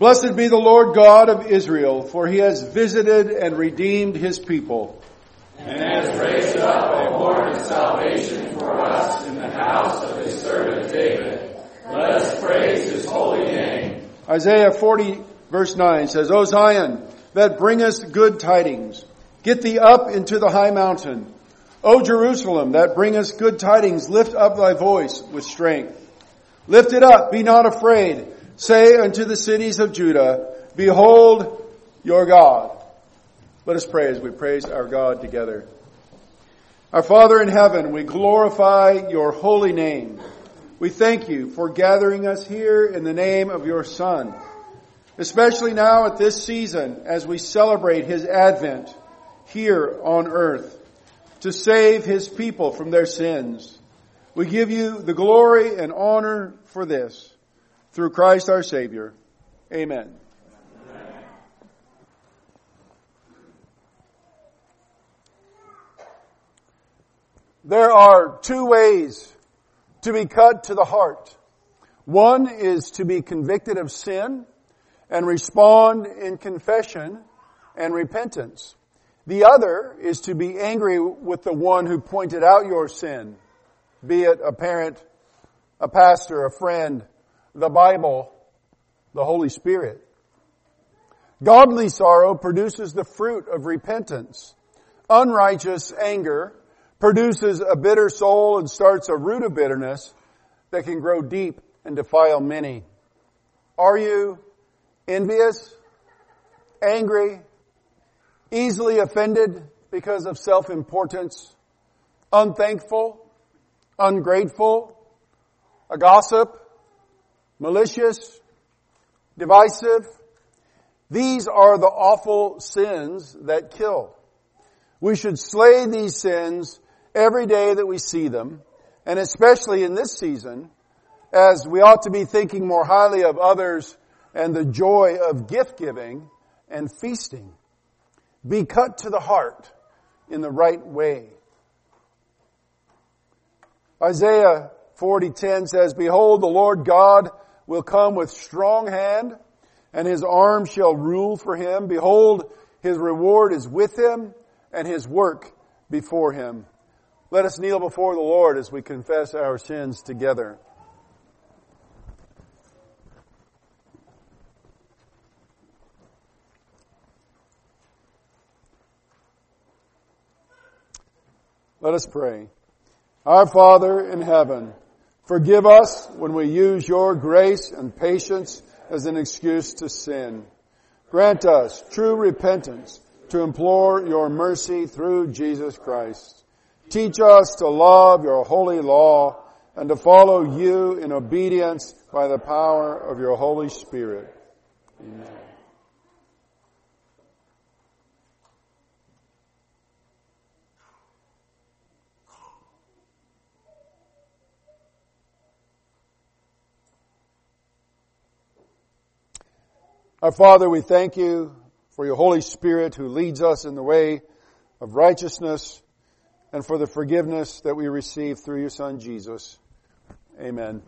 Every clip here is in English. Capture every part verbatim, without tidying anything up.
Blessed be the Lord God of Israel, for he has visited and redeemed his people. And has raised up a horn of salvation for us in the house of his servant David. Let us praise his holy name. Isaiah forty verse nine says, O Zion, that bringest good tidings, get thee up into the high mountain. O Jerusalem, that bringest good tidings, lift up thy voice with strength. Lift it up, be not afraid. Say unto the cities of Judah, behold your God. Let us pray as we praise our God together. Our Father in heaven, we glorify your holy name. We thank you for gathering us here in the name of your Son, especially now at this season as we celebrate his advent here on earth to save his people from their sins. We give you the glory and honor for this. Through Christ our Savior. Amen. Amen. There are two ways to be cut to the heart. One is to be convicted of sin and respond in confession and repentance. The other is to be angry with the one who pointed out your sin, be it a parent, a pastor, a friend, the Bible, the Holy Spirit. Godly sorrow produces the fruit of repentance. Unrighteous anger produces a bitter soul and starts a root of bitterness that can grow deep and defile many. Are you envious, angry, easily offended because of self-importance, unthankful, ungrateful, a gossip, malicious, divisive? These are the awful sins that kill. We should slay these sins every day that we see them, and especially in this season, as we ought to be thinking more highly of others and the joy of gift-giving and feasting. Be cut to the heart in the right way. Isaiah forty ten says, behold, the Lord God will come with strong hand, and his arm shall rule for him. Behold, his reward is with him, and his work before him. Let us kneel before the Lord as we confess our sins together. Let us pray. Our Father in heaven, forgive us when we use your grace and patience as an excuse to sin. Grant us true repentance to implore your mercy through Jesus Christ. Teach us to love your holy law and to follow you in obedience by the power of your Holy Spirit. Amen. Our Father, we thank you for your Holy Spirit who leads us in the way of righteousness and for the forgiveness that we receive through your Son, Jesus. Amen.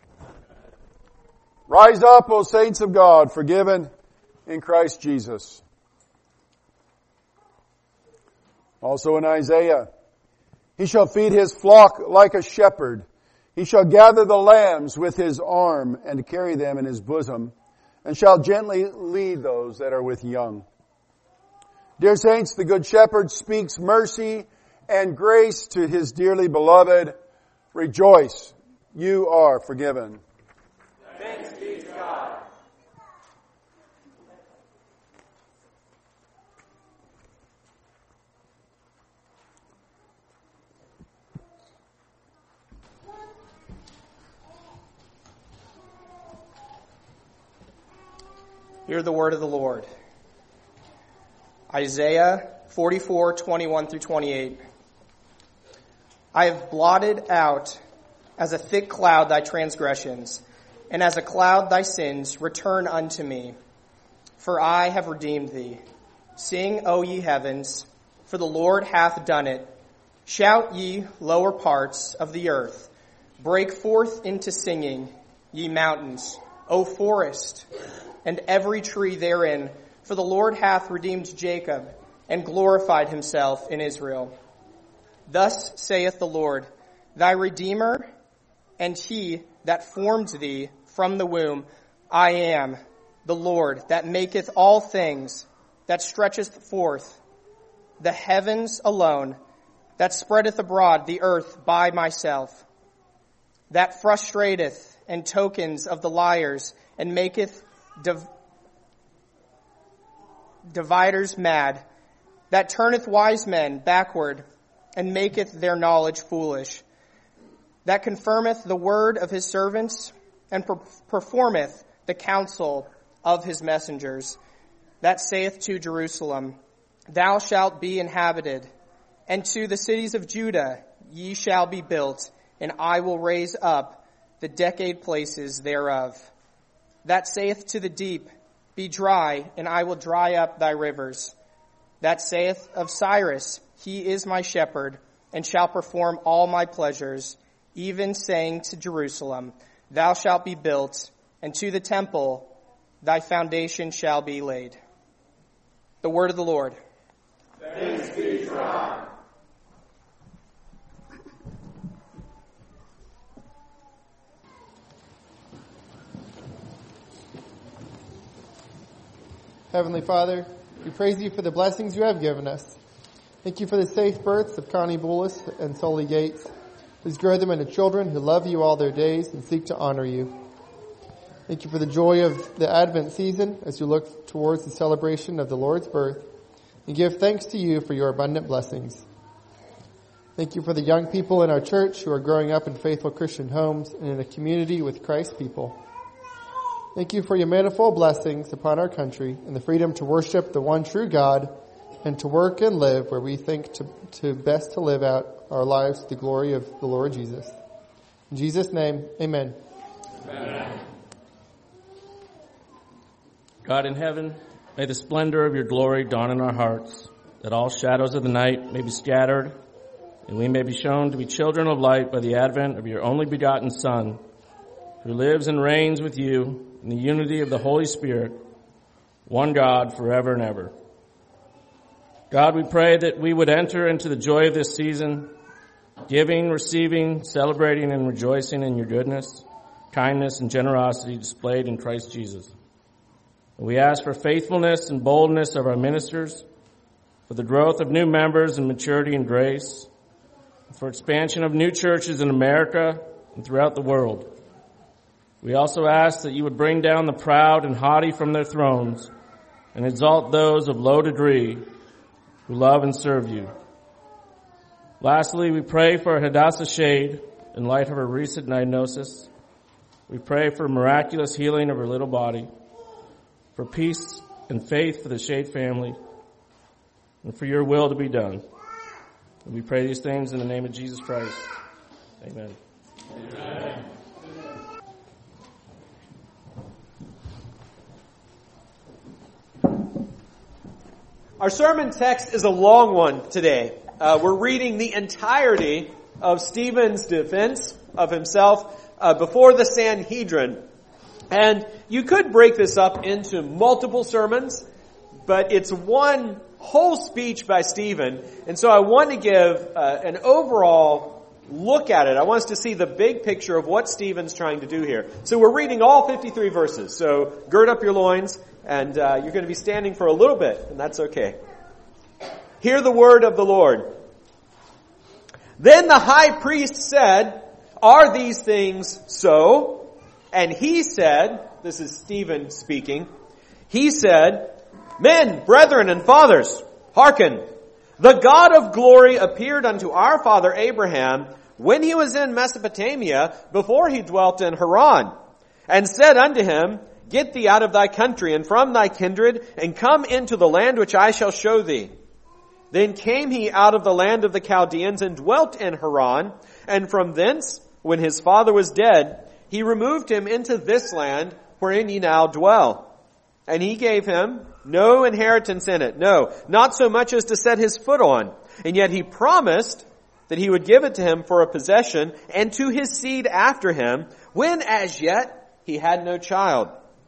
Rise up, O saints of God, forgiven in Christ Jesus. Also in Isaiah, he shall feed his flock like a shepherd. He shall gather the lambs with his arm and carry them in his bosom, and shall gently lead those that are with young. Dear saints, the Good Shepherd speaks mercy and grace to his dearly beloved. Rejoice, you are forgiven. Thanks be to God. Hear the word of the Lord. Isaiah forty-four, twenty-one through twenty-eight. I have blotted out as a thick cloud thy transgressions, and as a cloud thy sins. Return unto me, for I have redeemed thee. Sing, O ye heavens, for the Lord hath done it. Shout, ye lower parts of the earth. Break forth into singing, ye mountains. O forest, and every tree therein, for the Lord hath redeemed Jacob, and glorified himself in Israel. Thus saith the Lord, thy Redeemer, and he that formed thee from the womb, I am the Lord that maketh all things, that stretcheth forth the heavens alone, that spreadeth abroad the earth by myself, that frustrateth and tokens of the liars, and maketh div- dividers mad, that turneth wise men backward, and maketh their knowledge foolish, that confirmeth the word of his servants, and per- performeth the counsel of his messengers, that saith to Jerusalem, thou shalt be inhabited, and to the cities of Judah ye shall be built, and I will raise up the decayed places thereof. That saith to the deep, be dry, and I will dry up thy rivers. That saith of Cyrus, he is my shepherd, and shall perform all my pleasures, even saying to Jerusalem, thou shalt be built, and to the temple thy foundation shall be laid. The word of the Lord. Thanks be to God. Heavenly Father, we praise you for the blessings you have given us. Thank you for the safe births of Connie Bullis and Sully Gates. Please grow them into children who love you all their days and seek to honor you. Thank you for the joy of the Advent season as you look towards the celebration of the Lord's birth, and give thanks to you for your abundant blessings. Thank you for the young people in our church who are growing up in faithful Christian homes and in a community with Christ's people. Thank you for your manifold blessings upon our country and the freedom to worship the one true God and to work and live where we think to, to best to live out our lives to the glory of the Lord Jesus. In Jesus' name, amen. Amen. God in heaven, may the splendor of your glory dawn in our hearts, that all shadows of the night may be scattered, and we may be shown to be children of light by the advent of your only begotten Son, who lives and reigns with you in the unity of the Holy Spirit, one God forever and ever. God, we pray that we would enter into the joy of this season, giving, receiving, celebrating, and rejoicing in your goodness, kindness, and generosity displayed in Christ Jesus. And we ask for faithfulness and boldness of our ministers, for the growth of new members and maturity in grace, for expansion of new churches in America and throughout the world. We also ask that you would bring down the proud and haughty from their thrones and exalt those of low degree who love and serve you. Lastly, we pray for Hadassah Shade in light of her recent diagnosis. We pray for miraculous healing of her little body, for peace and faith for the Shade family, and for your will to be done. And we pray these things in the name of Jesus Christ. Amen. Amen. Our sermon text is a long one today. Uh, we're reading the entirety of Stephen's defense of himself uh, before the Sanhedrin. And you could break this up into multiple sermons, but it's one whole speech by Stephen. And so I want to give uh, an overall look at it. I want us to see the big picture of what Stephen's trying to do here. So we're reading all fifty-three verses. So gird up your loins, and uh, you're going to be standing for a little bit, and that's okay. Hear the word of the Lord. Then the high priest said, are these things so? And he said, this is Stephen speaking, he said, men, brethren, and fathers, hearken. The God of glory appeared unto our father Abraham when he was in Mesopotamia, before he dwelt in Haran, and said unto him, get thee out of thy country and from thy kindred, and come into the land which I shall show thee. Then came he out of the land of the Chaldeans and dwelt in Haran, and from thence, when his father was dead, he removed him into this land wherein ye now dwell. And he gave him no inheritance in it, no, not so much as to set his foot on. And yet he promised that he would give it to him for a possession, and to his seed after him, when as yet he had no child.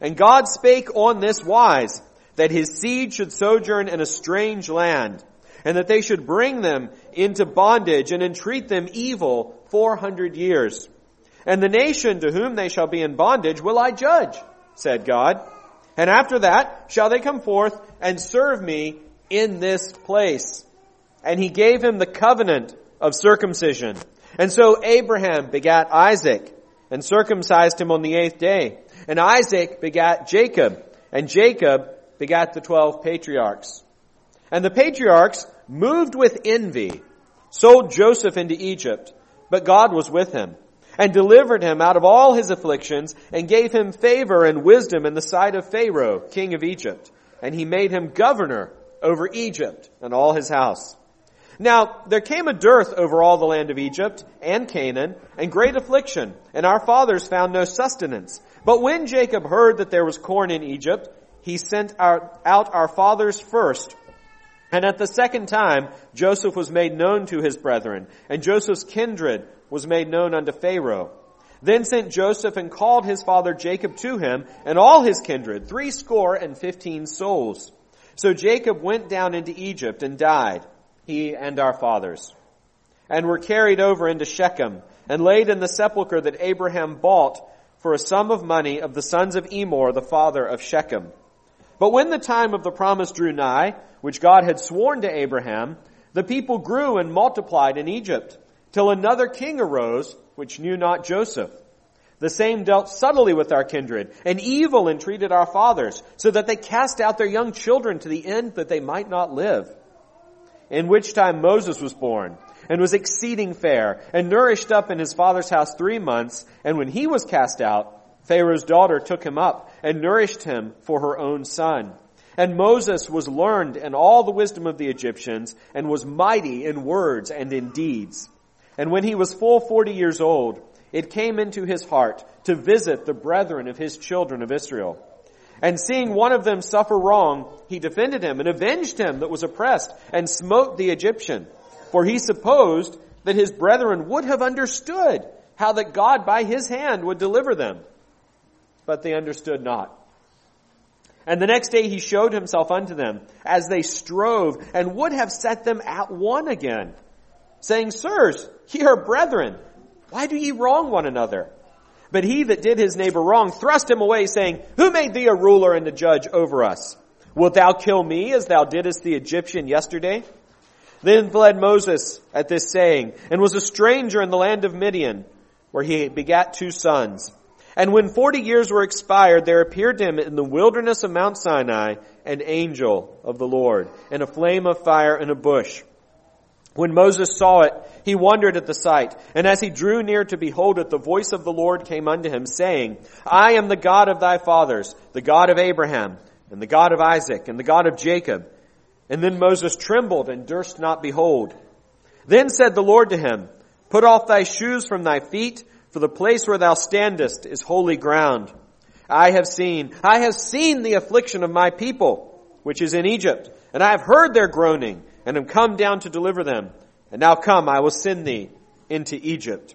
And God spake on this wise, that his seed should sojourn in a strange land, and that they should bring them into bondage and entreat them evil four hundred years. And the nation to whom they shall be in bondage will I judge, said God. And after that shall they come forth and serve me in this place. And he gave him the covenant of circumcision. And so Abraham begat Isaac, and circumcised him on the eighth day. And Isaac begat Jacob, and Jacob begat the twelve patriarchs. And the patriarchs, moved with envy, sold Joseph into Egypt, but God was with him, and delivered him out of all his afflictions, and gave him favor and wisdom in the sight of Pharaoh, king of Egypt. And he made him governor over Egypt and all his house. Now, there came a dearth over all the land of Egypt and Canaan, and great affliction, and our fathers found no sustenance. But when Jacob heard that there was corn in Egypt, he sent our, out our fathers first. And at the second time, Joseph was made known to his brethren, and Joseph's kindred was made known unto Pharaoh. Then sent Joseph and called his father Jacob to him, and all his kindred, threescore and fifteen souls. So Jacob went down into Egypt and died, he and our fathers, and were carried over into Shechem, and laid in the sepulchre that Abraham bought for a sum of money of the sons of Emor, the father of Shechem. But when the time of the promise drew nigh, which God had sworn to Abraham, the people grew and multiplied in Egypt, till another king arose, which knew not Joseph. The same dealt subtly with our kindred, and evil entreated our fathers, so that they cast out their young children to the end that they might not live. In which time Moses was born, and was exceeding fair, and nourished up in his father's house three months, and when he was cast out, Pharaoh's daughter took him up, and nourished him for her own son. And Moses was learned in all the wisdom of the Egyptians, and was mighty in words and in deeds. And when he was full forty years old, it came into his heart to visit the brethren of his children of Israel. And seeing one of them suffer wrong, he defended him and avenged him that was oppressed, and smote the Egyptian. For he supposed that his brethren would have understood how that God by his hand would deliver them. But they understood not. And the next day he showed himself unto them, as they strove, and would have set them at one again, saying, Sirs, ye are brethren, why do ye wrong one another? But he that did his neighbor wrong thrust him away, saying, Who made thee a ruler and a judge over us? Wilt thou kill me as thou didst the Egyptian yesterday? Then fled Moses at this saying, and was a stranger in the land of Midian, where he begat two sons. And when forty years were expired, there appeared to him in the wilderness of Mount Sinai an angel of the Lord, in a flame of fire in a bush. When Moses saw it, he wondered at the sight. And as he drew near to behold it, the voice of the Lord came unto him, saying, I am the God of thy fathers, the God of Abraham, and the God of Isaac, and the God of Jacob. And then Moses trembled and durst not behold. Then said the Lord to him, Put off thy shoes from thy feet, for the place where thou standest is holy ground. I have seen, I have seen the affliction of my people, which is in Egypt, and I have heard their groaning, and am come down to deliver them. And now come, I will send thee into Egypt.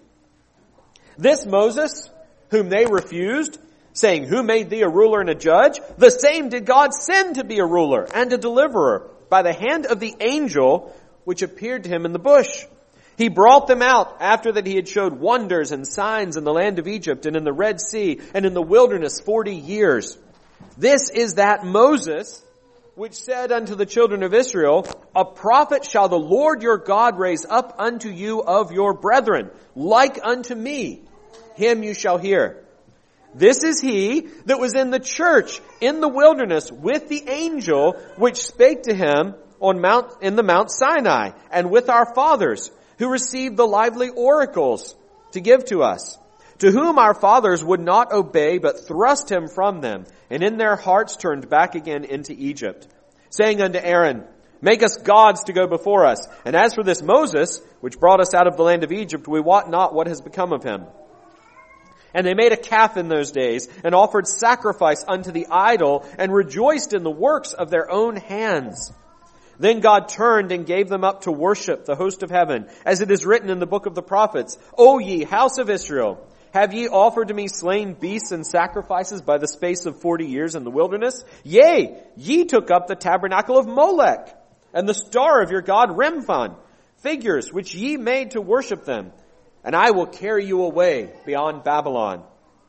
This Moses, whom they refused, saying, Who made thee a ruler and a judge? The same did God send to be a ruler and a deliverer by the hand of the angel which appeared to him in the bush. He brought them out after that he had showed wonders and signs in the land of Egypt and in the Red Sea and in the wilderness forty years. This is that Moses which said unto the children of Israel, A prophet shall the Lord your God raise up unto you of your brethren, like unto me. Him you shall hear. This is he that was in the church in the wilderness with the angel which spake to him on Mount, in the Mount Sinai, and with our fathers, who received the lively oracles to give to us, to whom our fathers would not obey, but thrust him from them, and in their hearts turned back again into Egypt, saying unto Aaron, Make us gods to go before us. And as for this Moses, which brought us out of the land of Egypt, we wot not what has become of him. And they made a calf in those days, and offered sacrifice unto the idol, and rejoiced in the works of their own hands. Then God turned and gave them up to worship the host of heaven, as it is written in the book of the prophets, O ye house of Israel, Have ye offered to me slain beasts and sacrifices by the space of forty years in the wilderness? Yea, ye took up the tabernacle of Molech, and the star of your god Remphan, figures which ye made to worship them, and I will carry you away beyond Babylon.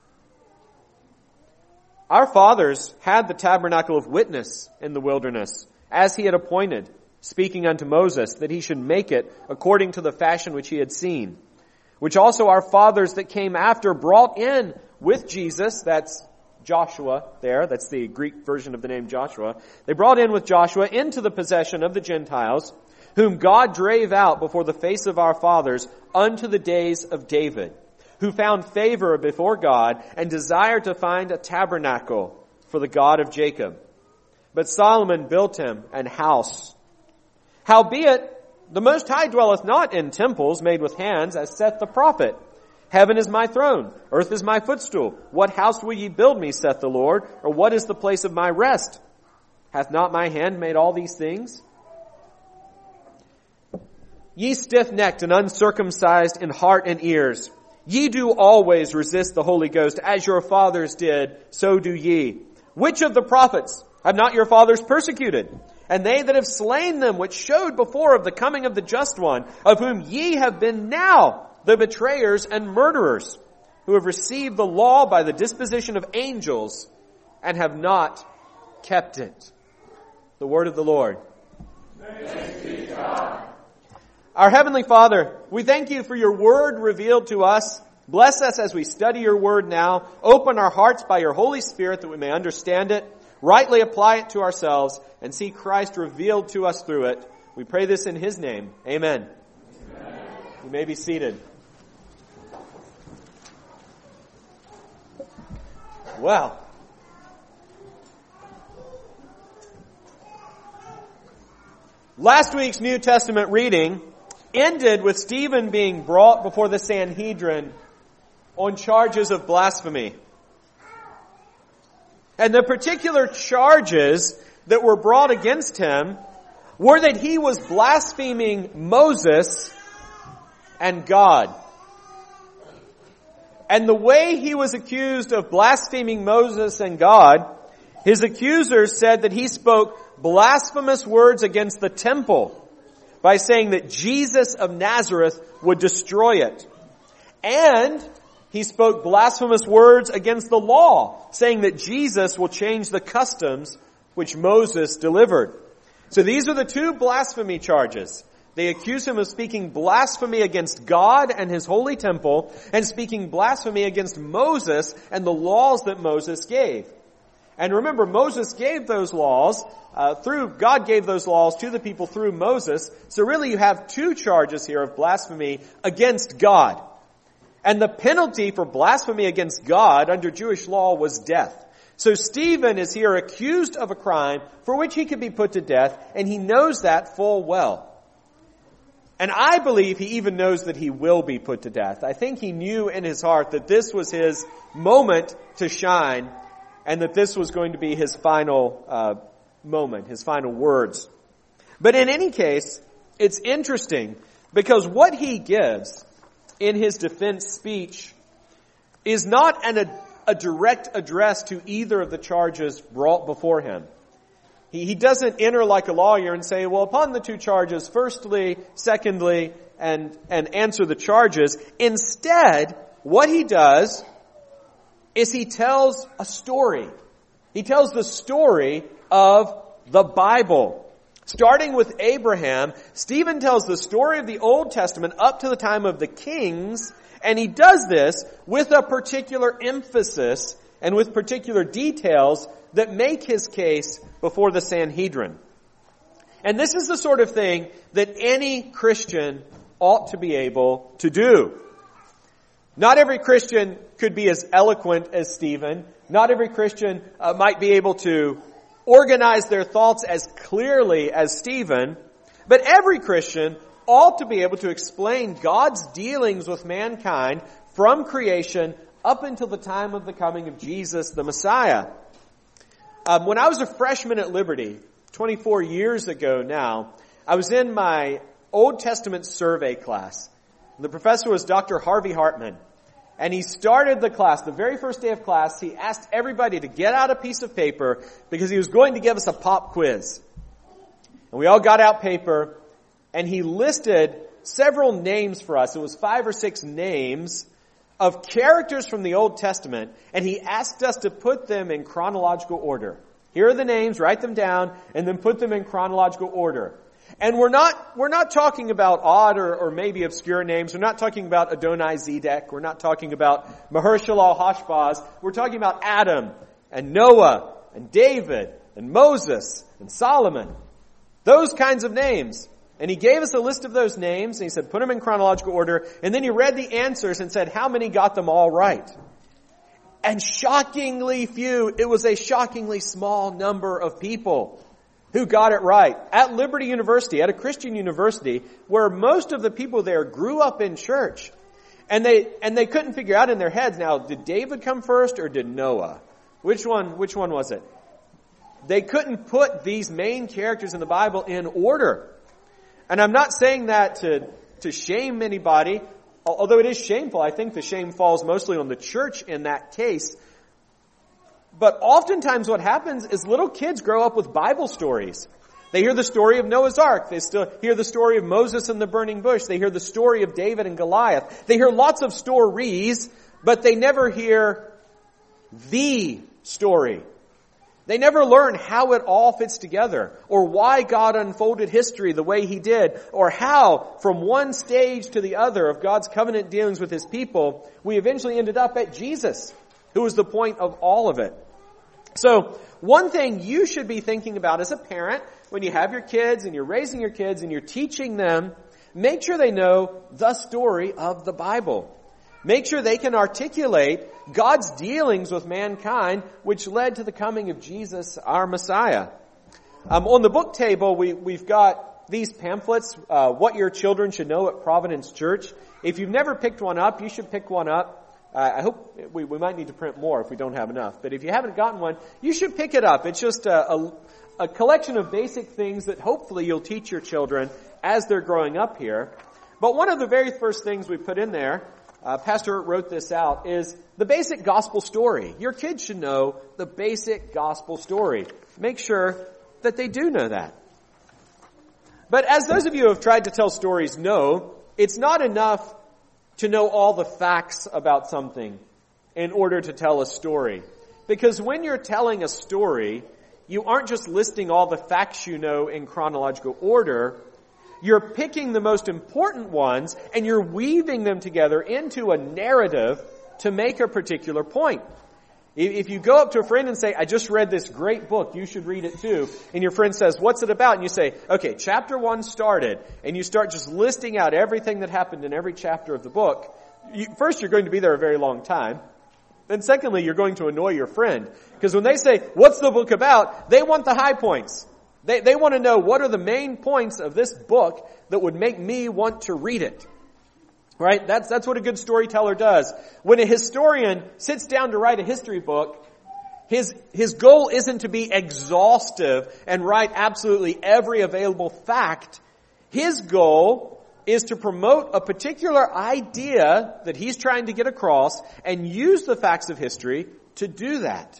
Our fathers had the tabernacle of witness in the wilderness, as he had appointed, speaking unto Moses, that he should make it according to the fashion which he had seen, which also our fathers that came after brought in with Jesus. That's Joshua there. That's the Greek version of the name Joshua. They brought in with Joshua into the possession of the Gentiles, whom God drave out before the face of our fathers unto the days of David, who found favor before God and desired to find a tabernacle for the God of Jacob. But Solomon built him an house. Howbeit, the Most High dwelleth not in temples made with hands, as saith the prophet. Heaven is my throne, earth is my footstool. What house will ye build me, saith the Lord? Or what is the place of my rest? Hath not my hand made all these things? Ye stiff-necked and uncircumcised in heart and ears, ye do always resist the Holy Ghost, as your fathers did, so do ye. Which of the prophets have not your fathers persecuted? And they that have slain them, which showed before of the coming of the just one, of whom ye have been now the betrayers and murderers, who have received the law by the disposition of angels, and have not kept it. The word of the Lord. Thanks be to God. Our Heavenly Father, we thank you for your word revealed to us. Bless us as we study your word now. Open our hearts by your Holy Spirit that we may understand it, rightly apply it to ourselves, and see Christ revealed to us through it. We pray this in his name. Amen. Amen. You may be seated. Well, last week's New Testament reading ended with Stephen being brought before the Sanhedrin on charges of blasphemy. And the particular charges that were brought against him were that he was blaspheming Moses and God. And the way he was accused of blaspheming Moses and God, his accusers said that he spoke blasphemous words against the temple by saying that Jesus of Nazareth would destroy it. And he spoke blasphemous words against the law, saying that Jesus will change the customs which Moses delivered. So these are the two blasphemy charges. They accuse him of speaking blasphemy against God and his holy temple, and speaking blasphemy against Moses and the laws that Moses gave. And remember, Moses gave those laws, uh, through, God gave those laws to the people through Moses. So really you have two charges here of blasphemy against God. And the penalty for blasphemy against God under Jewish law was death. So Stephen is here accused of a crime for which he could be put to death, and he knows that full well. And I believe he even knows that he will be put to death. I think he knew in his heart that this was his moment to shine, and that this was going to be his final uh, moment, his final words. But in any case, it's interesting because what he gives in his defense speech is not an, a, a direct address to either of the charges brought before him. He, he doesn't enter like a lawyer and say, well, upon the two charges, firstly, secondly, and, and answer the charges. Instead, what he does is he tells a story. He tells the story of the Bible. Starting with Abraham, Stephen tells the story of the Old Testament up to the time of the kings, and he does this with a particular emphasis and with particular details that make his case before the Sanhedrin. And this is the sort of thing that any Christian ought to be able to do. Not every Christian could be as eloquent as Stephen. Not every Christian uh, might be able to organize their thoughts as clearly as Stephen, but every Christian ought to be able to explain God's dealings with mankind from creation up until the time of the coming of Jesus the Messiah. Um, when I was a freshman at Liberty, twenty-four years ago now, I was in my Old Testament survey class. The professor was Doctor Harvey Hartman. And he started the class, the very first day of class, he asked everybody to get out a piece of paper because he was going to give us a pop quiz. And we all got out paper, and he listed several names for us. It was five or six names of characters from the Old Testament, and he asked us to put them in chronological order. Here are the names, write them down, and then put them in chronological order. And we're not, we're not talking about odd or, or maybe obscure names. We're not talking about Adonai-Zedek. We're not talking about Maher-Shalal-Hashbaz. We're talking about Adam and Noah and David and Moses and Solomon. Those kinds of names. And he gave us a list of those names, and he said, put them in chronological order. And then he read the answers and said, how many got them all right? And shockingly few, it was a shockingly small number of people who got it right. At Liberty University, at a Christian university, where most of the people there grew up in church. And they, and they couldn't figure out in their heads, now, did David come first or did Noah? Which one, which one was it? They couldn't put these main characters in the Bible in order. And I'm not saying that to, to shame anybody, although it is shameful. I think the shame falls mostly on the church in that case. But oftentimes what happens is little kids grow up with Bible stories. They hear the story of Noah's Ark. They still hear the story of Moses and the burning bush. They hear the story of David and Goliath. They hear lots of stories, but they never hear the story. They never learn how it all fits together, or why God unfolded history the way He did, or how, from one stage to the other of God's covenant dealings with His people, we eventually ended up at Jesus, who was the point of all of it. So, one thing you should be thinking about as a parent, when you have your kids and you're raising your kids and you're teaching them, make sure they know the story of the Bible. Make sure they can articulate God's dealings with mankind, which led to the coming of Jesus, our Messiah. Um, on the book table, we, we've got these pamphlets, uh, What Your Children Should Know at Providence Church. If you've never picked one up, you should pick one up. Uh, I hope we, we might need to print more if we don't have enough. But if you haven't gotten one, you should pick it up. It's just a, a, a collection of basic things that hopefully you'll teach your children as they're growing up here. But one of the very first things we put in there, Uh, Pastor wrote this out, is the basic gospel story. Your kids should know the basic gospel story. Make sure that they do know that. But as those of you who have tried to tell stories know, it's not enough to know all the facts about something in order to tell a story. Because when you're telling a story, you aren't just listing all the facts you know in chronological order. You're picking the most important ones and you're weaving them together into a narrative to make a particular point. If you go up to a friend and say, I just read this great book, you should read it too, and your friend says, what's it about? And you say, okay, chapter one started, and you start just listing out everything that happened in every chapter of the book, you, first you're going to be there a very long time. Then secondly, you're going to annoy your friend. Because when they say, what's the book about? They want the high points. They, they want to know what are the main points of this book that would make me want to read it. Right? That's, that's what a good storyteller does. When a historian sits down to write a history book, his, his goal isn't to be exhaustive and write absolutely every available fact. His goal is to promote a particular idea that he's trying to get across and use the facts of history to do that.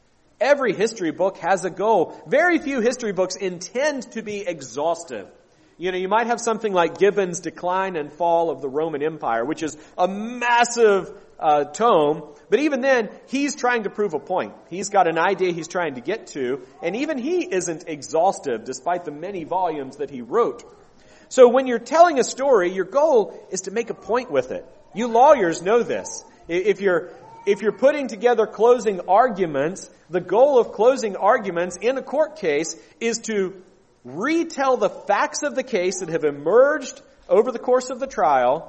Every history book has a goal. Very few history books intend to be exhaustive. You know, you might have something like Gibbon's Decline and Fall of the Roman Empire, which is a massive uh, tome. But even then, he's trying to prove a point. He's got an idea he's trying to get to. And even he isn't exhaustive, despite the many volumes that he wrote. So when you're telling a story, your goal is to make a point with it. You lawyers know this. If you're If you're putting together closing arguments, the goal of closing arguments in a court case is to retell the facts of the case that have emerged over the course of the trial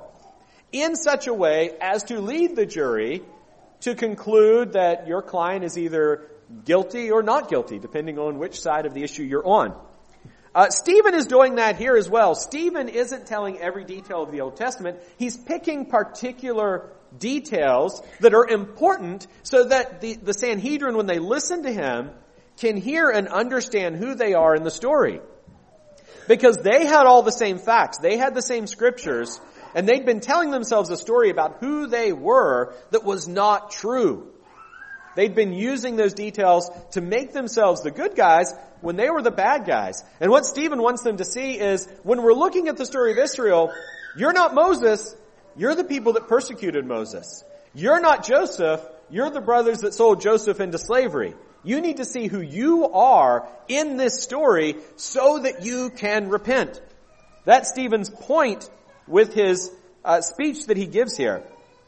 in such a way as to lead the jury to conclude that your client is either guilty or not guilty, depending on which side of the issue you're on. Uh, Stephen is doing that here as well. Stephen isn't telling every detail of the Old Testament. He's picking particular details that are important so that the, the Sanhedrin, when they listen to him, can hear and understand who they are in the story. Because they had all the same facts. They had the same scriptures. And they'd been telling themselves a story about who they were that was not true. They'd been using those details to make themselves the good guys when they were the bad guys. And what Stephen wants them to see is, when we're looking at the story of Israel, you're not Moses, you're the people that persecuted Moses. You're not Joseph, you're the brothers that sold Joseph into slavery. You need to see who you are in this story so that you can repent. That's Stephen's point with his uh, speech that he gives here.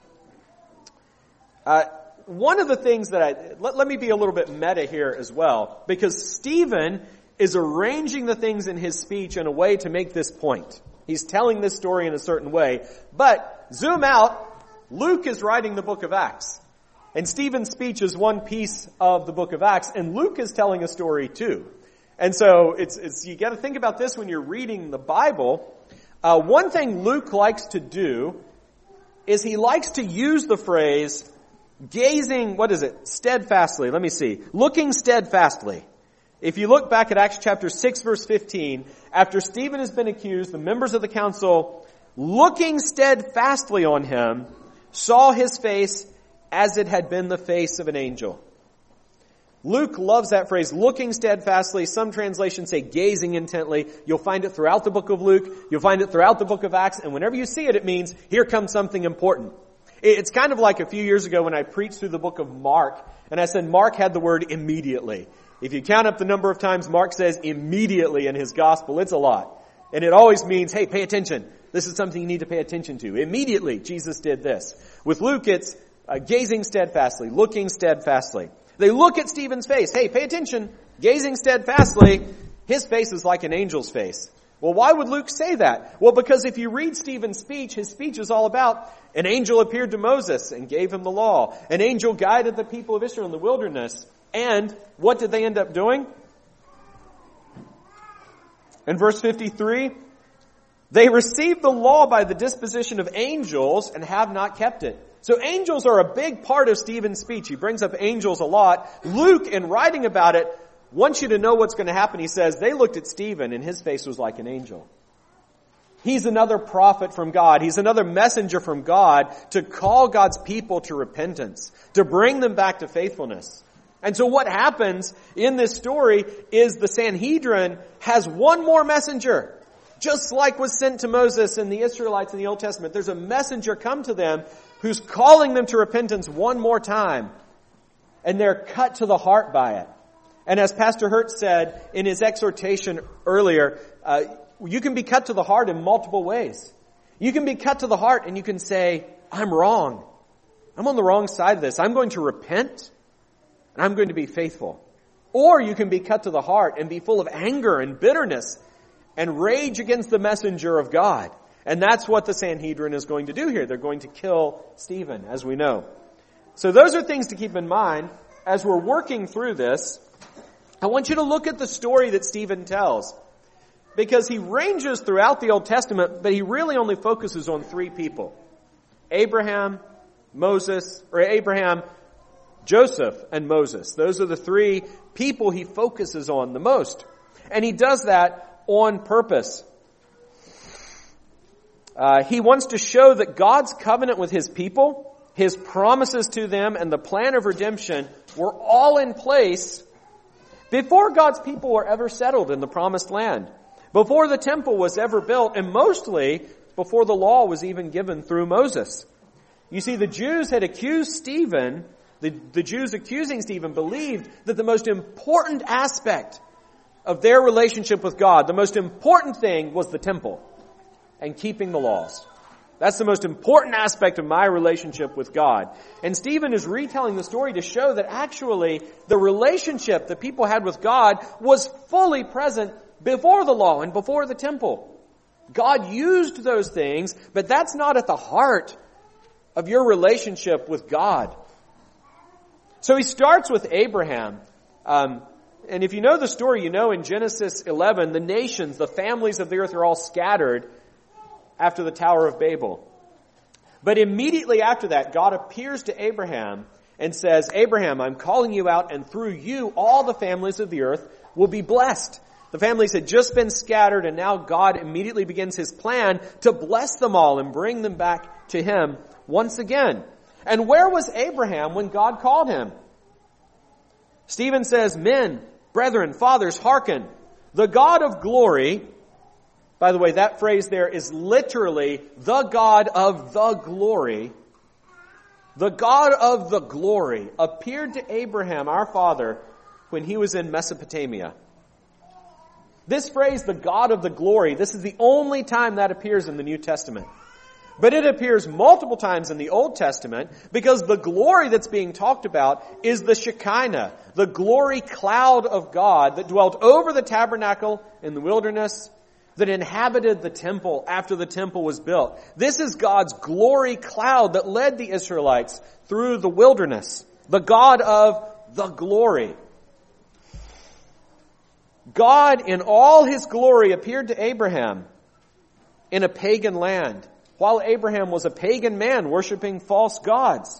Uh, one of the things that I, let, let me be a little bit meta here as well, because Stephen is arranging the things in his speech in a way to make this point. He's telling this story in a certain way, but zoom out, Luke is writing the book of Acts. And Stephen's speech is one piece of the book of Acts, and Luke is telling a story too. And so it's, it's you got to think about this when you're reading the Bible. Uh, one thing Luke likes to do is he likes to use the phrase gazing, what is it? Steadfastly. Let me see. Looking steadfastly. If you look back at Acts chapter six verse fifteen, after Stephen has been accused, the members of the council, looking steadfastly on him, saw his face as it had been the face of an angel. Luke loves that phrase, looking steadfastly. Some translations say gazing intently. You'll find it throughout the book of Luke. You'll find it throughout the book of Acts. And whenever you see it, it means here comes something important. It's kind of like a few years ago when I preached through the book of Mark. And I said Mark had the word immediately. If you count up the number of times Mark says immediately in his gospel, it's a lot. And it always means, hey, pay attention. This is something you need to pay attention to. Immediately, Jesus did this. With Luke, it's uh, gazing steadfastly, looking steadfastly. They look at Stephen's face. Hey, pay attention. Gazing steadfastly, his face is like an angel's face. Well, why would Luke say that? Well, because if you read Stephen's speech, his speech is all about an angel appeared to Moses and gave him the law. An angel guided the people of Israel in the wilderness. And what did they end up doing? In verse fifty-three, they received the law by the disposition of angels and have not kept it. So angels are a big part of Stephen's speech. He brings up angels a lot. Luke, in writing about it, wants you to know what's going to happen. He says, they looked at Stephen and his face was like an angel. He's another prophet from God. He's another messenger from God to call God's people to repentance, to bring them back to faithfulness. And so what happens in this story is the Sanhedrin has one more messenger. Just like was sent to Moses and the Israelites in the Old Testament, there's a messenger come to them who's calling them to repentance one more time. And they're cut to the heart by it. And as Pastor Hertz said in his exhortation earlier, uh, you can be cut to the heart in multiple ways. You can be cut to the heart and you can say, I'm wrong. I'm on the wrong side of this. I'm going to repent and I'm going to be faithful. Or you can be cut to the heart and be full of anger and bitterness and rage against the messenger of God. And that's what the Sanhedrin is going to do here. They're going to kill Stephen, as we know. So those are things to keep in mind as we're working through this. I want you to look at the story that Stephen tells. Because he ranges throughout the Old Testament, but he really only focuses on three people. Abraham, Moses, or Abraham, Joseph, and Moses. Those are the three people he focuses on the most. And he does that on purpose. Uh, he wants to show that God's covenant with his people, his promises to them, and the plan of redemption were all in place before God's people were ever settled in the promised land, before the temple was ever built, and mostly before the law was even given through Moses. You see, the Jews had accused Stephen, the, the Jews accusing Stephen believed that the most important aspect of their relationship with God, the most important thing was the temple and keeping the laws. That's the most important aspect of my relationship with God. And Stephen is retelling the story to show that actually the relationship that people had with God was fully present before the law and before the temple. God used those things, but that's not at the heart of your relationship with God. So he starts with Abraham. Um, and if you know the story, you know in Genesis eleven, the nations, the families of the earth are all scattered after the Tower of Babel. But immediately after that, God appears to Abraham and says, Abraham, I'm calling you out, and through you all the families of the earth will be blessed. The families had just been scattered, and now God immediately begins his plan to bless them all and bring them back to him once again. And where was Abraham when God called him? Stephen says, "Men, brethren, fathers, hearken. The God of glory," by the way, that phrase there is literally the God of the glory. The God of the glory appeared to Abraham, our father, when he was in Mesopotamia. This phrase, the God of the glory, this is the only time that appears in the New Testament. But it appears multiple times in the Old Testament because the glory that's being talked about is the Shekinah, the glory cloud of God that dwelt over the tabernacle in the wilderness, that inhabited the temple after the temple was built. This is God's glory cloud that led the Israelites through the wilderness. The God of the glory. God in all his glory appeared to Abraham in a pagan land, while Abraham was a pagan man worshiping false gods.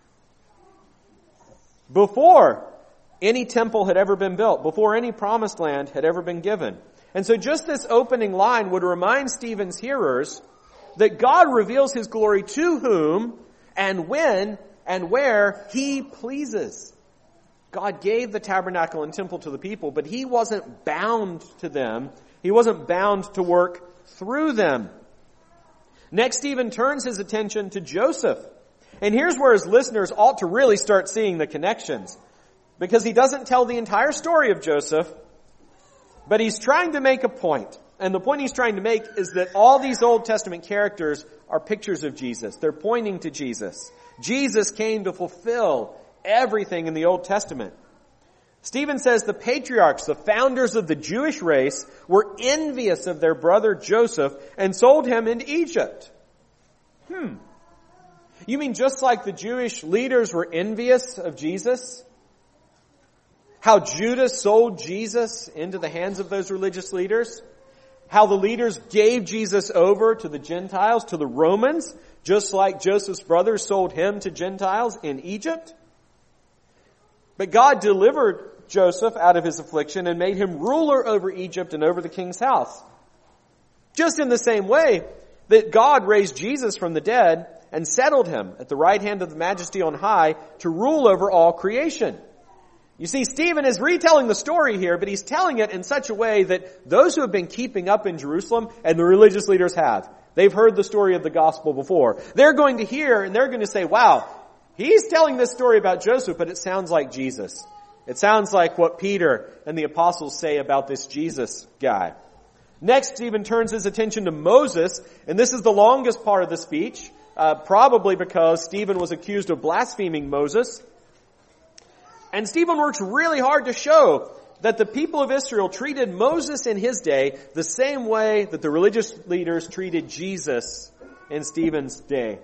Before any temple had ever been built, before any promised land had ever been given. And so just this opening line would remind Stephen's hearers that God reveals his glory to whom and when and where he pleases. God gave the tabernacle and temple to the people, but he wasn't bound to them. He wasn't bound to work through them. Next, Stephen turns his attention to Joseph. And here's where his listeners ought to really start seeing the connections. Because he doesn't tell the entire story of Joseph, but he's trying to make a point. And the point he's trying to make is that all these Old Testament characters are pictures of Jesus. They're pointing to Jesus. Jesus came to fulfill everything in the Old Testament. Stephen says the patriarchs, the founders of the Jewish race, were envious of their brother Joseph and sold him into Egypt. Hmm. You mean just like the Jewish leaders were envious of Jesus? How Judas sold Jesus into the hands of those religious leaders? How the leaders gave Jesus over to the Gentiles, to the Romans, just like Joseph's brothers sold him to Gentiles in Egypt? But God delivered Joseph out of his affliction and made him ruler over Egypt and over the king's house. Just in the same way that God raised Jesus from the dead and settled him at the right hand of the Majesty on high to rule over all creation. You see, Stephen is retelling the story here, but he's telling it in such a way that those who have been keeping up in Jerusalem, and the religious leaders have, they've heard the story of the gospel before. They're going to hear and they're going to say, wow, he's telling this story about Joseph, but it sounds like Jesus. It sounds like what Peter and the apostles say about this Jesus guy. Next, Stephen turns his attention to Moses, and this is the longest part of the speech, uh, probably because Stephen was accused of blaspheming Moses. And Stephen works really hard to show that the people of Israel treated Moses in his day the same way that the religious leaders treated Jesus in Stephen's day.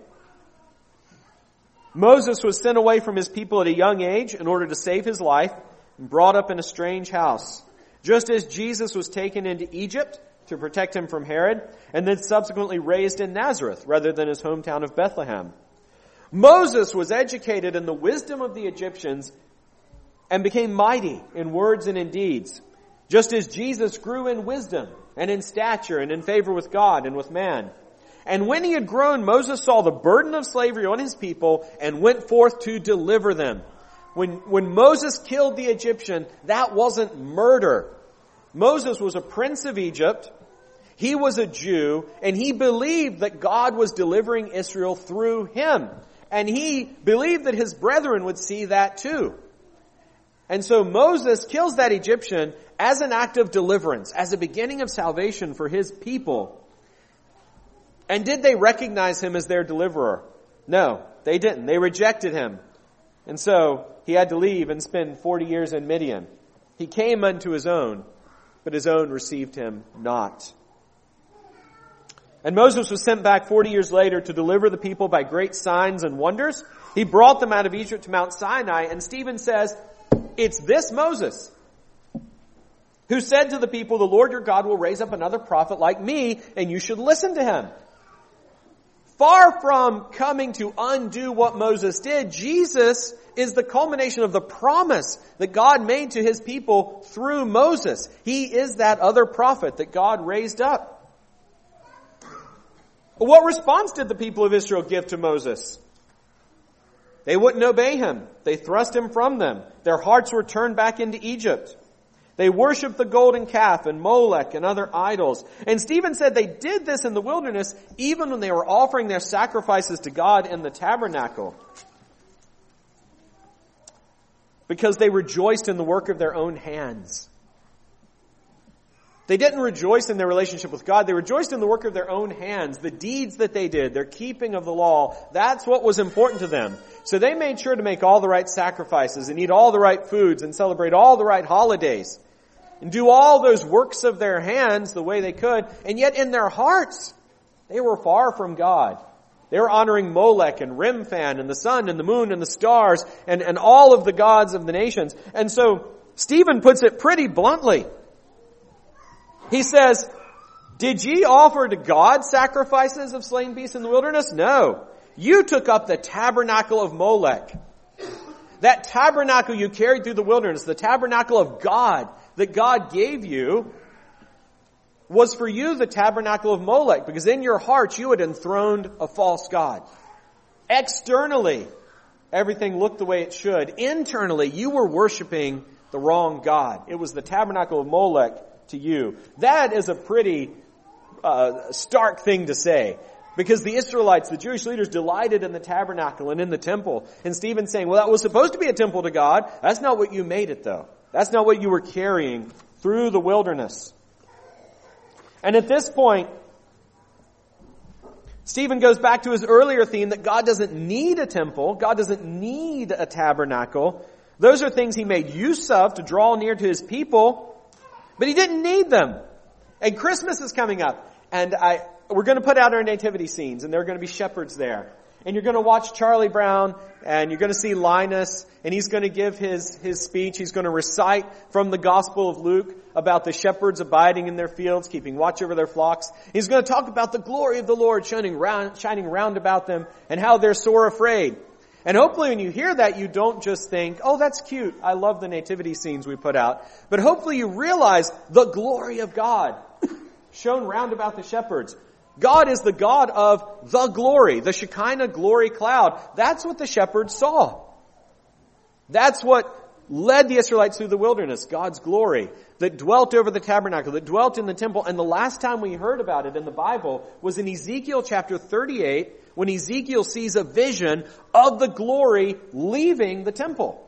Moses was sent away from his people at a young age in order to save his life and brought up in a strange house. Just as Jesus was taken into Egypt to protect him from Herod and then subsequently raised in Nazareth rather than his hometown of Bethlehem. Moses was educated in the wisdom of the Egyptians and became mighty in words and in deeds, just as Jesus grew in wisdom and in stature and in favor with God and with man. And when he had grown, Moses saw the burden of slavery on his people and went forth to deliver them. When, when Moses killed the Egyptian, that wasn't murder. Moses was a prince of Egypt. He was a Jew, and he believed that God was delivering Israel through him. And he believed that his brethren would see that too. And so Moses kills that Egyptian as an act of deliverance, as a beginning of salvation for his people. And did they recognize him as their deliverer? No, they didn't. They rejected him. And so he had to leave and spend forty years in Midian. He came unto his own, but his own received him not. And Moses was sent back forty years later to deliver the people by great signs and wonders. He brought them out of Egypt to Mount Sinai, and Stephen says, it's this Moses who said to the people, the Lord your God will raise up another prophet like me, and you should listen to him. far from coming to undo what Moses did, Jesus is the culmination of the promise that God made to his people through Moses. He is that other prophet that God raised up. What response did the people of Israel give to Moses? They wouldn't obey him. They thrust him from them. Their hearts were turned back into Egypt. They worshiped the golden calf and Molech and other idols. And Stephen said they did this in the wilderness even when they were offering their sacrifices to God in the tabernacle, because they rejoiced in the work of their own hands. They didn't rejoice in their relationship with God. They rejoiced in the work of their own hands, the deeds that they did, their keeping of the law. That's what was important to them. So they made sure to make all the right sacrifices and eat all the right foods and celebrate all the right holidays and do all those works of their hands the way they could. And yet in their hearts, they were far from God. They were honoring Molech and Remphan and the sun and the moon and the stars and, and all of the gods of the nations. And so Stephen puts it pretty bluntly. He says, did ye offer to God sacrifices of slain beasts in the wilderness? No. You took up the tabernacle of Molech. That tabernacle you carried through the wilderness, the tabernacle of God that God gave you, was for you the tabernacle of Molech, because in your hearts you had enthroned a false god. Externally, everything looked the way it should. Internally, you were worshiping the wrong God. It was the tabernacle of Molech to you. That is a pretty uh, stark thing to say, because the Israelites, the Jewish leaders, delighted in the tabernacle and in the temple. And Stephen's saying, well, that was supposed to be a temple to God. That's not what you made it, though. That's not what you were carrying through the wilderness. And at this point, Stephen goes back to his earlier theme that God doesn't need a temple. God doesn't need a tabernacle. Those are things he made use of to draw near to his people. But he didn't need them. And Christmas is coming up. And I, we're going to put out our nativity scenes. And there are going to be shepherds there. And you're going to watch Charlie Brown. And you're going to see Linus. And he's going to give his, his speech. He's going to recite from the Gospel of Luke about the shepherds abiding in their fields, keeping watch over their flocks. He's going to talk about the glory of the Lord shining round, shining round about them. And how they're sore afraid. And hopefully when you hear that, you don't just think, oh, that's cute. I love the nativity scenes we put out. But hopefully you realize the glory of God shown round about the shepherds. God is the God of the glory, the Shekinah glory cloud. That's what the shepherds saw. That's what led the Israelites through the wilderness, God's glory that dwelt over the tabernacle, that dwelt in the temple. And the last time we heard about it in the Bible was in Ezekiel chapter thirty-eight, when Ezekiel sees a vision of the glory leaving the temple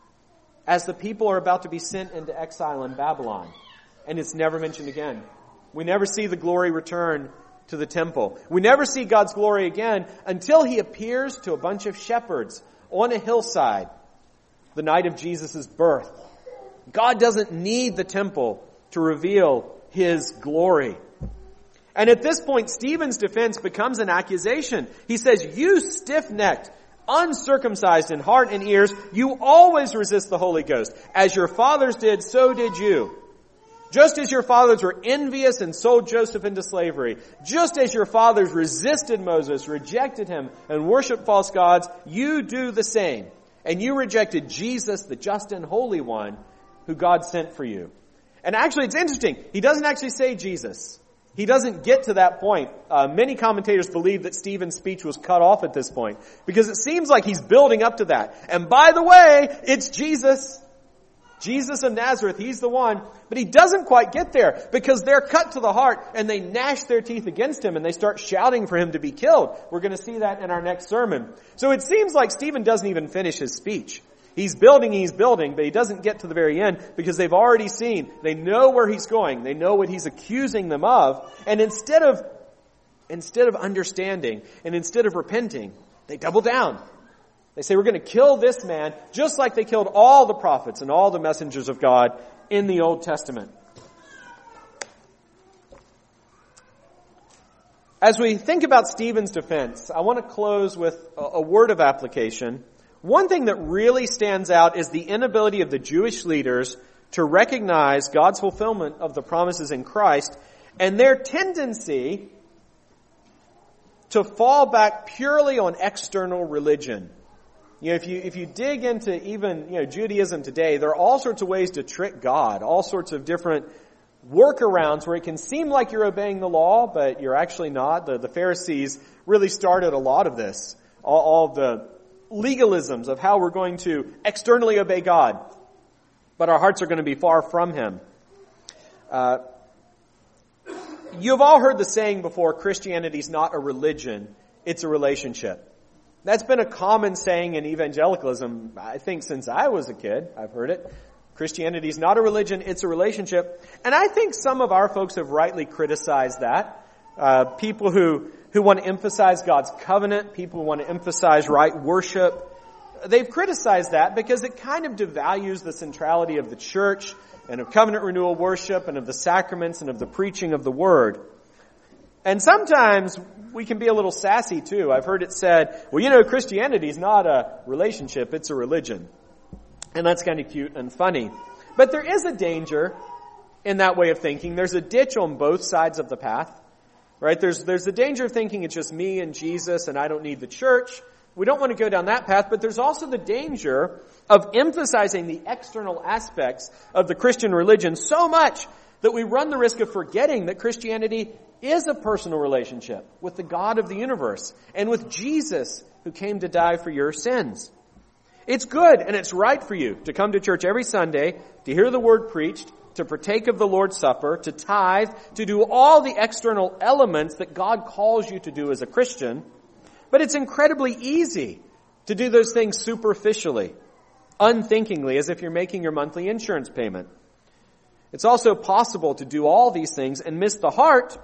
as the people are about to be sent into exile in Babylon. And it's never mentioned again. We never see the glory return to the temple. We never see God's glory again until he appears to a bunch of shepherds on a hillside the night of Jesus' birth. God doesn't need the temple to reveal his glory. And at this point, Stephen's defense becomes an accusation. He says, you stiff-necked, uncircumcised in heart and ears, you always resist the Holy Ghost. As your fathers did, so did you. Just as your fathers were envious and sold Joseph into slavery, just as your fathers resisted Moses, rejected him, and worshiped false gods, you do the same. And you rejected Jesus, the just and holy one, who God sent for you. And actually, it's interesting. He doesn't actually say Jesus. He doesn't get to that point. Uh, many commentators believe that Stephen's speech was cut off at this point, because it seems like he's building up to that. And by the way, it's Jesus. Jesus of Nazareth, he's the one. But he doesn't quite get there, because they're cut to the heart and they gnash their teeth against him and they start shouting for him to be killed. We're going to see that in our next sermon. So it seems like Stephen doesn't even finish his speech. He's building, he's building, but he doesn't get to the very end because they've already seen, they know where he's going, they know what he's accusing them of, and instead of, instead of understanding and instead of repenting, they double down. They say, we're going to kill this man just like they killed all the prophets and all the messengers of God in the Old Testament. As we think about Stephen's defense, I want to close with a, a word of application. One thing that really stands out is the inability of the Jewish leaders to recognize God's fulfillment of the promises in Christ, and their tendency to fall back purely on external religion. You know, if you, if you dig into even, you know, Judaism today, there are all sorts of ways to trick God, all sorts of different workarounds where it can seem like you're obeying the law, but you're actually not. The, the Pharisees really started a lot of this. All, all of the legalisms of how we're going to externally obey God, but our hearts are going to be far from Him. Uh, you've all heard the saying before, Christianity's not a religion, it's a relationship. That's been a common saying in evangelicalism, I think, since I was a kid. I've heard it. Christianity is not a religion, it's a relationship. And I think some of our folks have rightly criticized that. Uh, people who, who want to emphasize God's covenant, people who want to emphasize right worship, they've criticized that because it kind of devalues the centrality of the church and of covenant renewal worship and of the sacraments and of the preaching of the Word. And sometimes we can be a little sassy too. I've heard it said, well, you know, Christianity is not a relationship, it's a religion. And that's kind of cute and funny. But there is a danger in that way of thinking. There's a ditch on both sides of the path. Right? There's, there's the danger of thinking it's just me and Jesus and I don't need the church. We don't want to go down that path, but there's also the danger of emphasizing the external aspects of the Christian religion so much that we run the risk of forgetting that Christianity is a personal relationship with the God of the universe and with Jesus who came to die for your sins. It's good and it's right for you to come to church every Sunday, to hear the Word preached, to partake of the Lord's Supper, to tithe, to do all the external elements that God calls you to do as a Christian. But it's incredibly easy to do those things superficially, unthinkingly, as if you're making your monthly insurance payment. It's also possible to do all these things and miss the heart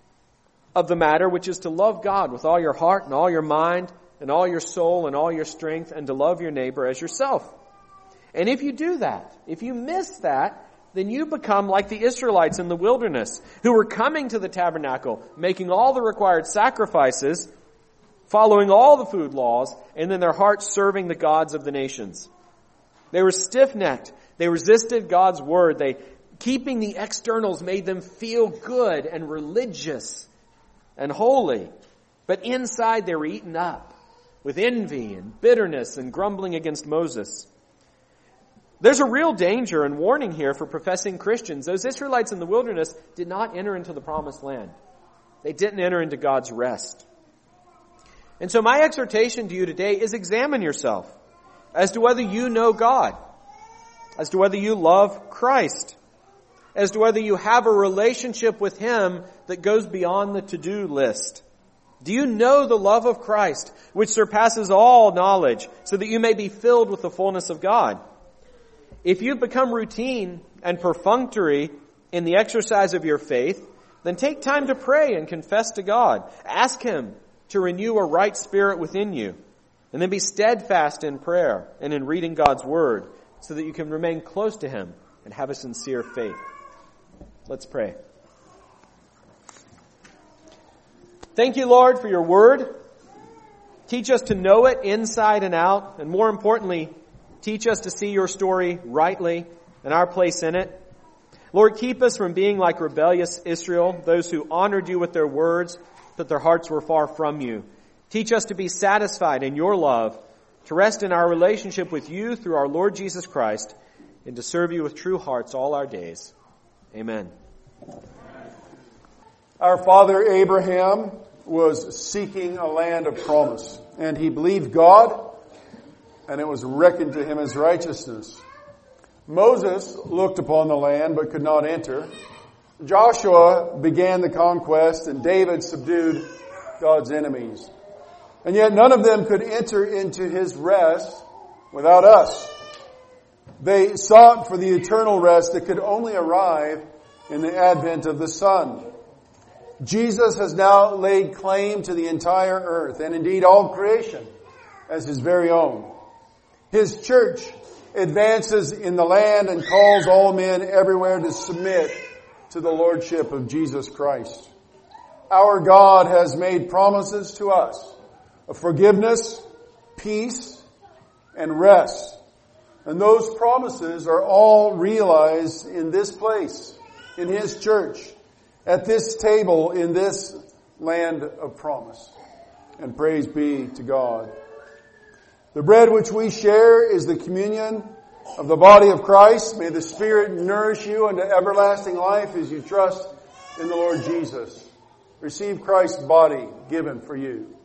of the matter, which is to love God with all your heart and all your mind and all your soul and all your strength, and to love your neighbor as yourself. And if you do that, if you miss that, then you become like the Israelites in the wilderness, who were coming to the tabernacle, making all the required sacrifices, following all the food laws, and in their hearts serving the gods of the nations. They were stiff-necked. They resisted God's word. They, keeping the externals made them feel good and religious and holy. But inside they were eaten up with envy and bitterness and grumbling against Moses. There's a real danger and warning here for professing Christians. Those Israelites in the wilderness did not enter into the promised land. They didn't enter into God's rest. And so my exhortation to you today is examine yourself as to whether you know God, as to whether you love Christ, as to whether you have a relationship with Him that goes beyond the to-do list. Do you know the love of Christ, which surpasses all knowledge, so that you may be filled with the fullness of God? If you've become routine and perfunctory in the exercise of your faith, then take time to pray and confess to God. Ask Him to renew a right spirit within you. And then be steadfast in prayer and in reading God's Word, so that you can remain close to Him and have a sincere faith. Let's pray. Thank you, Lord, for your Word. Teach us to know it inside and out, and more importantly, teach us to see your story rightly and our place in it. Lord, keep us from being like rebellious Israel, those who honored you with their words, but their hearts were far from you. Teach us to be satisfied in your love, to rest in our relationship with you through our Lord Jesus Christ, and to serve you with true hearts all our days. Amen. Our father Abraham was seeking a land of promise, and he believed God, and it was reckoned to him as righteousness. Moses looked upon the land but could not enter. Joshua began the conquest, and David subdued God's enemies. And yet none of them could enter into his rest without us. They sought for the eternal rest that could only arrive in the advent of the Son. Jesus has now laid claim to the entire earth, and indeed all creation, as His very own. His church advances in the land and calls all men everywhere to submit to the lordship of Jesus Christ. Our God has made promises to us of forgiveness, peace, and rest. And those promises are all realized in this place, in His church, at this table, in this land of promise. and praise be to God. The bread which we share is the communion of the body of Christ. May the Spirit nourish you unto everlasting life as you trust in the Lord Jesus. Receive Christ's body given for you.